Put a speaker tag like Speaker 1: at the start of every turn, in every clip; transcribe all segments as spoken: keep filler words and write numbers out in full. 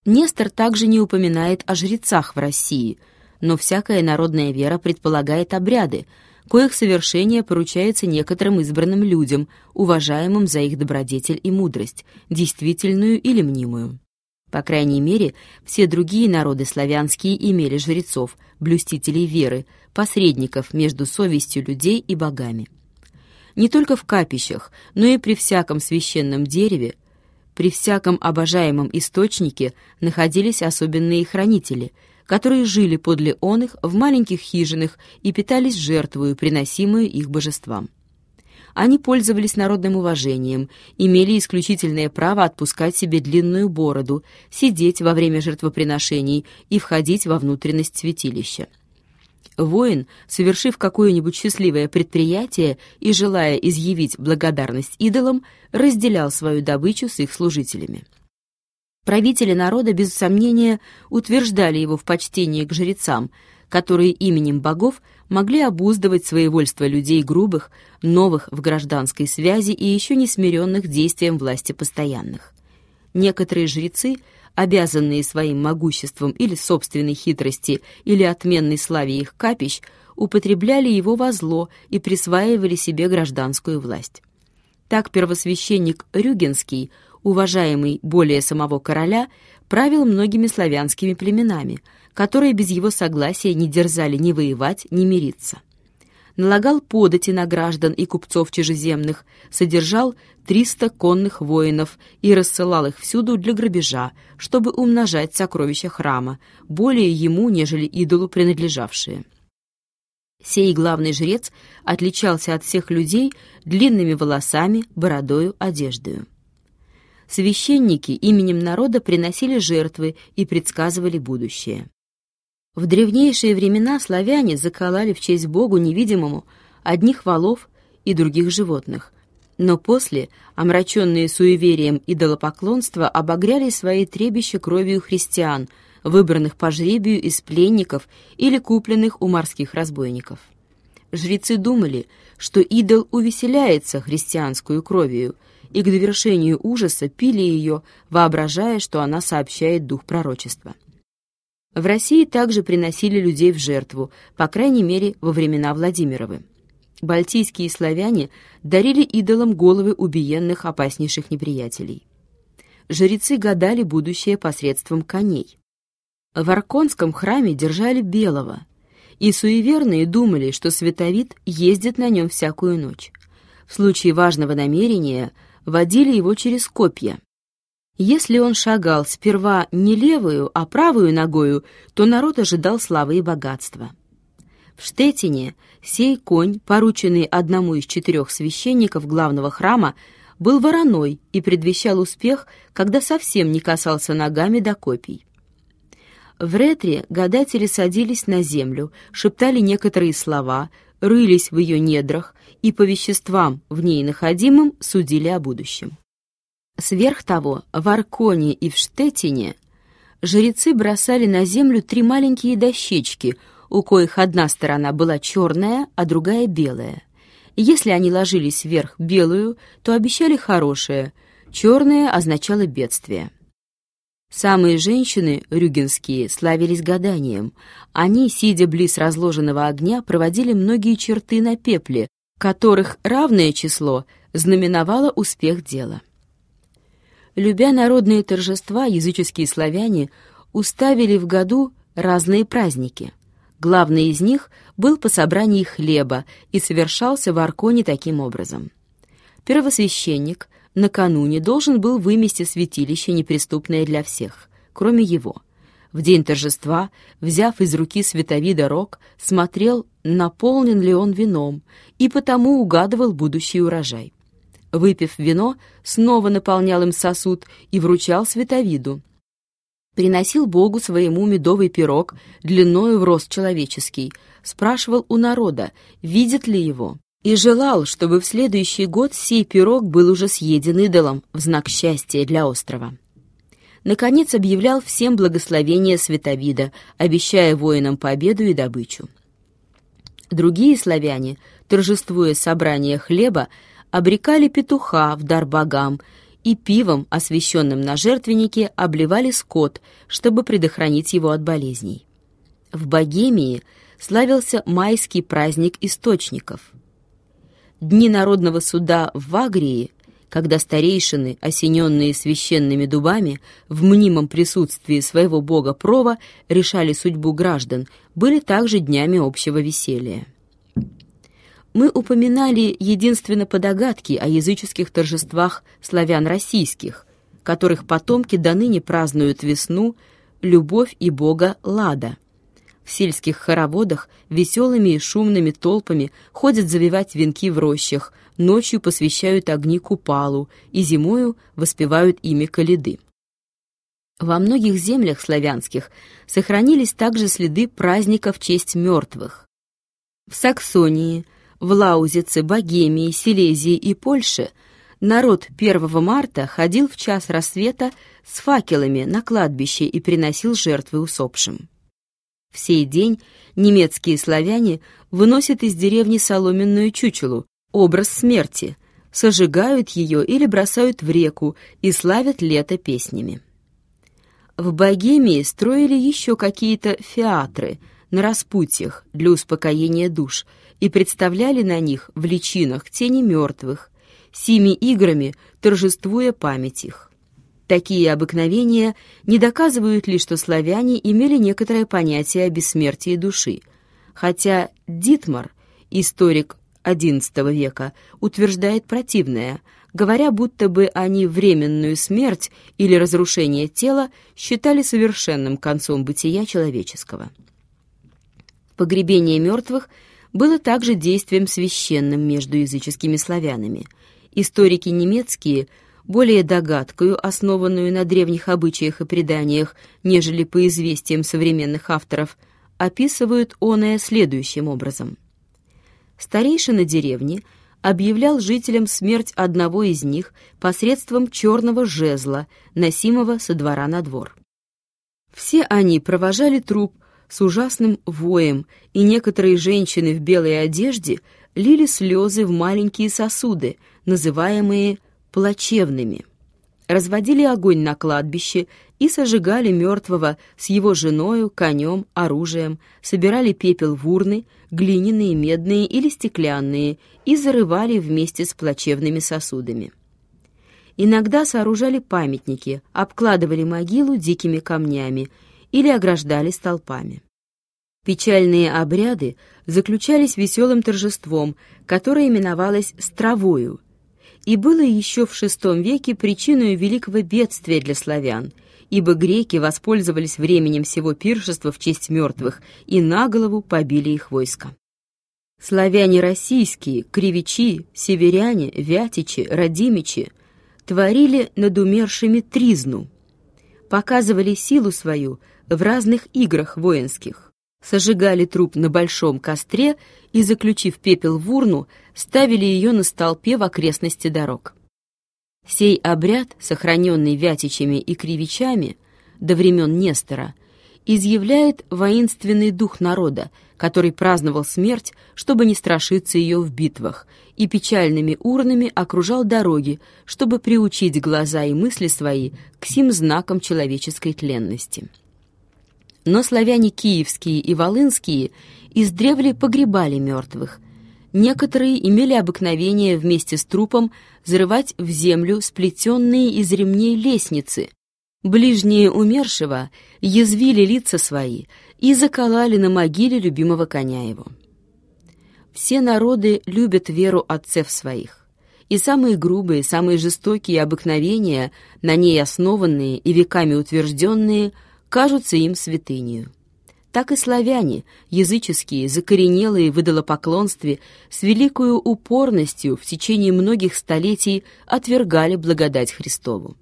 Speaker 1: Нестор также не упоминает о жрецах в России, но всякая народная вера предполагает обряды, коих совершение поручается некоторым избранным людям, уважаемым за их добродетель и мудрость, действительную или мнимую. По крайней мере, все другие народы славянские имели жрецов, блюстителей веры, посредников между совестью людей и богами. Не только в капищах, но и при всяком священном дереве, при всяком обожаемом источнике находились особенные хранители, которые жили подле оных в маленьких хижинах и питались жертвою, приносимую их божествам. Они пользовались народным уважением, имели исключительное право отпускать себе длинную бороду, сидеть во время жертвоприношений и входить во внутренность святилища. Воин, совершив какое-нибудь счастливое предприятие и желая изъявить благодарность идолам, разделял свою добычу с их служителями. Правители народа, без сомнения, утверждали его в почтении к жрецам, которые именем богов могли обуздывать своевольство людей грубых, новых в гражданской связи и еще не смиренных действием власти постоянных. Некоторые жрецы, обязанные своим могуществом или собственной хитрости, или отменной славе их капищ, употребляли его во зло и присваивали себе гражданскую власть. Так первосвященник Рюгенский, уважаемый более самого короля, правил многими славянскими племенами, которые без его согласия не дерзали ни воевать, ни мириться. Налагал подати на граждан и купцов чужеземных, содержал триста конных воинов и рассылал их всюду для грабежа, чтобы умножать сокровища храма, более ему, нежели идолу принадлежавшие. Сей главный жрец отличался от всех людей длинными волосами, бородою, одеждою. Священники именем народа приносили жертвы и предсказывали будущее. В древнейшие времена славяне заколали в честь Богу невидимому одних волов и других животных, но после, омраченные суеверием идолопоклонства, обогряли свои требища кровью христиан, выбранных по жребию из пленников или купленных у морских разбойников. Жрецы думали, что идол увеселяется христианскую кровью, и к довершению ужаса пили ее, воображая, что она сообщает дух пророчества. В России также приносили людей в жертву, по крайней мере, во времена Владимировы. Балтийские славяне дарили идолам головы убиенных опаснейших неприятелей. Жрецы гадали будущее посредством коней. В Арконском храме держали белого, и суеверные думали, что Световид ездит на нем всякую ночь. В случае важного намерения водили его через копья. Если он шагал сперва не левую, а правую ногою, то народ ожидал славы и богатства. В Штеттине сей конь, порученный одному из четырех священников главного храма, был вороной и предвещал успех, когда совсем не касался ногами до копий. В Ретре гадатели садились на землю, шептали некоторые слова, рылись в ее недрах и по веществам, в ней находимым, судили о будущем. Сверх того, в Арконе и в Штеттине жрецы бросали на землю три маленькие дощечки, у коих одна сторона была черная, а другая белая. Если они ложились вверх белую, то обещали хорошее, черное означало бедствие. Самые женщины, рюгенские, славились гаданием. Они, сидя близ разложенного огня, проводили многие черты на пепле, которых равное число знаменовало успех дела. Любя народные торжества, языческие славяне уставили в году разные праздники. Главный из них был по собрании хлеба и совершался в Арконе таким образом. Первосвященник накануне должен был вымести святилище, неприступное для всех, кроме его. В день торжества, взяв из руки Световида рог, смотрел, наполнен ли он вином, и потому угадывал будущий урожай. Выпив вино, снова наполнял им сосуд и вручал Световиду. Приносил Богу своему медовый пирог, длиною в рост человеческий, спрашивал у народа, видит ли его, и желал, чтобы в следующий год сей пирог был уже съеден идолом в знак счастья для острова. Наконец объявлял всем благословение Световида, обещая воинам победу и добычу. Другие славяне, торжествуя собрание хлеба, обрекали петуха в дар богам и пивом, освященным на жертвеннике, обливали скот, чтобы предохранить его от болезней. В Богемии славился майский праздник источников. Дни народного суда в Вагрии, когда старейшины, осененные священными дубами, в мнимом присутствии своего бога Прова решали судьбу граждан, были также днями общего веселья. Мы упоминали единственно по догадке о языческих торжествах славян российских, которых потомки доныне празднуют весну, любовь и бога Лада. В сельских хороводах веселыми и шумными толпами ходят завивать венки в рощах, ночью посвящают огни Купалу и зимою воспевают имя Калиды. Во многих землях славянских сохранились также следы праздника в честь мертвых. В Саксонии, в Лаузице, Богемии, Силезии и Польше народ первого марта ходил в час рассвета с факелами на кладбище и приносил жертвы усопшим. В сей день немецкие славяне выносят из деревни соломенную чучелу, образ смерти, сожигают ее или бросают в реку и славят лето песнями. В Богемии строили еще какие-то феатры на распутьях для успокоения душ и представляли на них в личинах тени мертвых, сими играми торжествуя память их. Такие обыкновения не доказывают ли, что славяне имели некоторое понятие о бессмертии души, хотя Дитмар, историк одиннадцатого века, утверждает противное, говоря, будто бы они временную смерть или разрушение тела считали совершенным концом бытия человеческого. Погребение мертвых было также действием священным между языческими славянами. Историки немецкие, более догадкою, основанную на древних обычаях и преданиях, нежели по известиям современных авторов, описывают оное следующим образом. Старейшина деревни объявлял жителям смерть одного из них посредством черного жезла, носимого со двора на двор. Все они провожали труп с ужасным воем, и некоторые женщины в белой одежде лили слезы в маленькие сосуды, называемые плачевными, разводили огонь на кладбище и сожигали мертвого с его женою, конем, оружием, собирали пепел в урны, глиняные, медные или стеклянные, и зарывали вместе с плачевными сосудами. Иногда сооружали памятники, обкладывали могилу дикими камнями или ограждали столпами. Печальные обряды заключались веселым торжеством, которое именовалось «стравою», и было еще в шестом веке причиной великого бедствия для славян, ибо греки воспользовались временем сего пиршества в честь мертвых и наголову побили их войско. Славяне российские, кривичи, северяне, вятичи, радимичи творили над умершими тризну, показывали силу свою в разных играх воинских, сожигали труп на большом костре и, заключив пепел в урну, ставили ее на столпе в окрестности дорог. Сей обряд, сохраненный вятичами и кривичами до времен Нестора, изъявляет воинственный дух народа, который праздновал смерть, чтобы не страшиться ее в битвах, и печальными урнами окружал дороги, чтобы приучить глаза и мысли свои к сим знакам человеческой тленности. Но славяне киевские и волынские издревле погребали мертвых. Некоторые имели обыкновение вместе с трупом зарывать в землю сплетенные из ремней лестницы. Ближние умершего язвили лица свои и закололи на могиле любимого коня его. Все народы любят веру отцев своих, и самые грубые, самые жестокие обыкновения, на ней основанные и веками утвержденные, кажутся им святынею. Так и славяне, языческие, закоренелые в идолопоклонстве, с великою упорностью в течение многих столетий отвергали благодать Христову.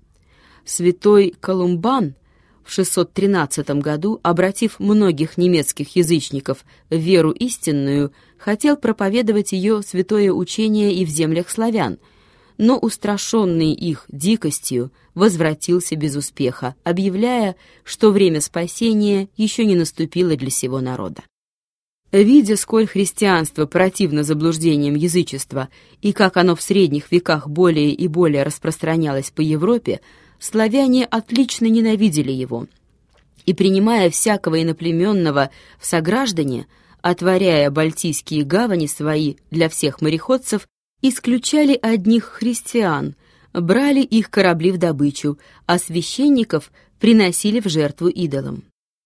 Speaker 1: Святой Колумбан в шестьсот тринадцатом году, обратив многих немецких язычников в веру истинную, хотел проповедовать ее святое учение и в землях славян, но, устрашенный их дикостью, возвратился без успеха, объявляя, что время спасения еще не наступило для сего народа. Видя, сколь христианство противно заблуждениям язычества и как оно в средних веках более и более распространялось по Европе, славяне отлично ненавидели его и, принимая всякого иноплеменного в сограждане, отворяя балтийские гавани свои для всех мореходцев, исключали одних христиан, брали их корабли в добычу, а священников приносили в жертву идолам.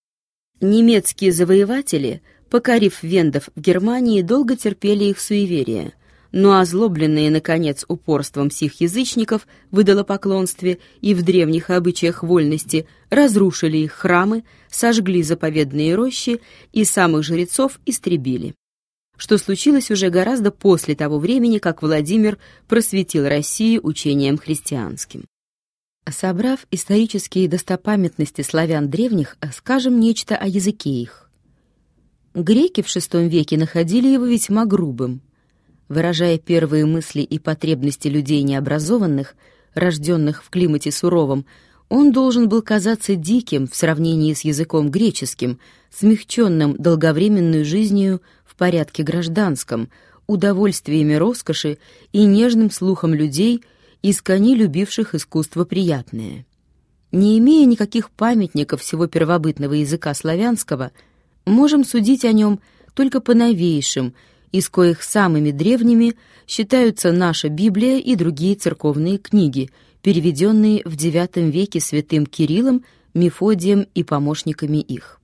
Speaker 1: Немецкие завоеватели, покорив вендов в Германии, долго терпели их суеверия, но озлобленные, наконец, упорством сих язычников в идолопоклонстве и в древних обычаях вольности, разрушили их храмы, сожгли заповедные рощи и самых жрецов истребили, что случилось уже гораздо после того времени, как Владимир просветил Россию учением христианским. Собрав исторические достопамятности славян древних, скажем нечто о языке их. Греки в шестом веке находили его весьма грубым. Выражая первые мысли и потребности людей необразованных, рожденных в климате суровом, он должен был казаться диким в сравнении с языком греческим, смягченным долговременной жизнью в порядке гражданском, удовольствиями роскоши и нежным слухом людей, искони любивших искусство приятное. Не имея никаких памятников всего первобытного языка славянского, можем судить о нем только по новейшим, из коих самыми древними считаются наша Библия и другие церковные книги, переведенные в девятом веке святым Кириллом, Мефодием и помощниками их.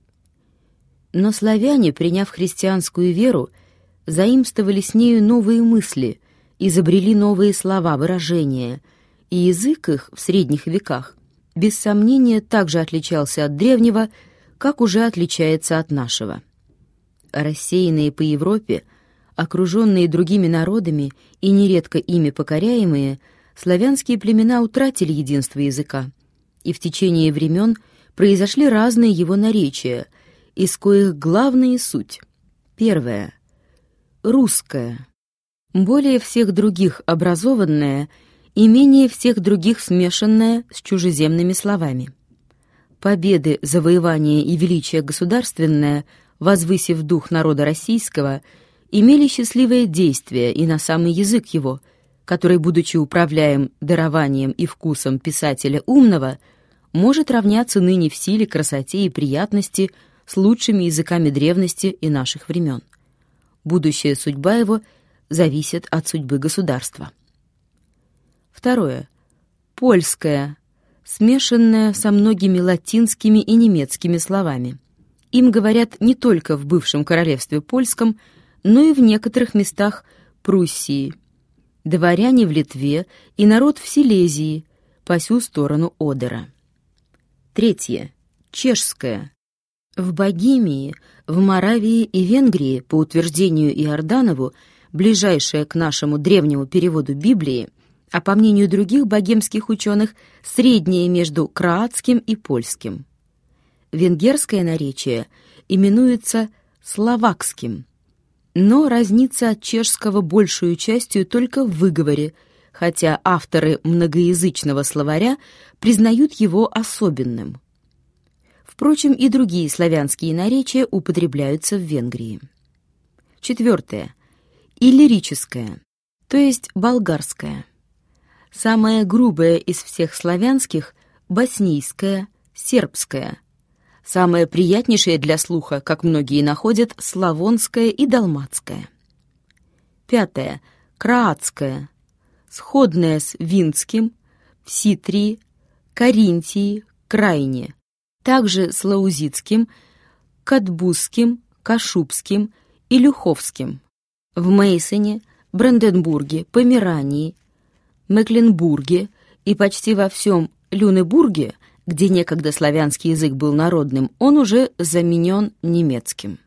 Speaker 1: Но славяне, приняв христианскую веру, заимствовали с нею новые мысли, изобрели новые слова, выражения, и язык их в средних веках без сомнения также отличался от древнего, как уже отличается от нашего. Рассеянные по Европе, окруженные другими народами и нередко ими покоряемые, славянские племена утратили единство языка, и в течение времен произошли разные его наречия, из коих главная суть. Первое — русское, более всех других образованное и менее всех других смешанное с чужеземными словами. Победы, завоевания и величие государственное, возвысив дух народа российского, имели счастливое действие и на самый язык его, который, будучи управляем дарованием и вкусом писателя умного, может равняться ныне в силе, красоте и приятности с лучшими языками древности и наших времен. Будущая судьба его зависит от судьбы государства. Второе. Польское, смешанное со многими латинскими и немецкими словами. Им говорят не только в бывшем королевстве польском, но и в некоторых местах Пруссии, дворяне в Литве и народ в Силезии, по сю сторону Одера. Третье. Чешское. В Богемии, в Моравии и Венгрии, по утверждению Иорданову, ближайшее к нашему древнему переводу Библии, а по мнению других богемских ученых, среднее между кроатским и польским. Венгерское наречие именуется словакским, но разнится от чешского большую частью только в выговоре, хотя авторы многоязычного словаря признают его особенным. Впрочем, и другие славянские наречия употребляются в Венгрии. Четвертое. Иллирическое, то есть болгарское. Самое грубое из всех славянских — боснийское, сербское. Самое приятнейшее для слуха, как многие находят, славонское и далматское. Пятое. Кроатское, сходное с винским, в Ситрии, Каринтии, Крайне, также с лаузитским, катбузским, кашубским и люховским. В Мейсоне, Бранденбурге, Померании, Мекленбурге и почти во всем Люнебурге, где некогда славянский язык был народным, он уже заменен немецким.